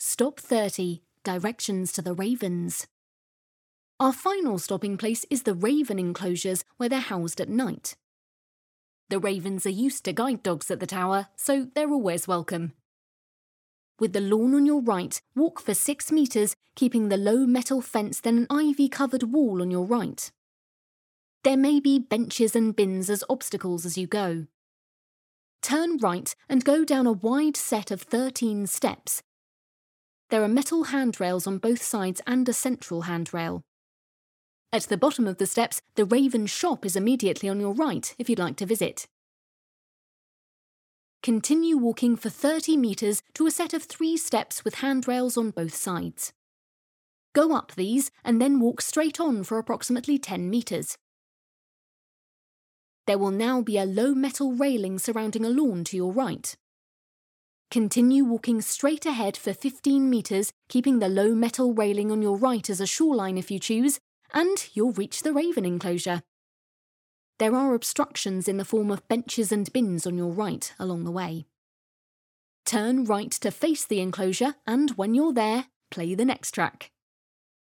Stop 30, directions to the ravens. Our final stopping place is the raven enclosures where they're housed at night. The ravens are used to guide dogs at the tower, so they're always welcome. With the lawn on your right, walk for 6 metres, keeping the low metal fence then an ivy-covered wall on your right. There may be benches and bins as obstacles as you go. Turn right and go down a wide set of 13 steps. There are metal handrails on both sides and a central handrail. At the bottom of the steps, the Raven shop is immediately on your right if you'd like to visit. Continue walking for 30 metres to a set of 3 steps with handrails on both sides. Go up these and then walk straight on for approximately 10 metres. There will now be a low metal railing surrounding a lawn to your right. Continue walking straight ahead for 15 metres, keeping the low metal railing on your right as a shoreline if you choose, and you'll reach the Raven enclosure. There are obstructions in the form of benches and bins on your right along the way. Turn right to face the enclosure, and when you're there, play the next track.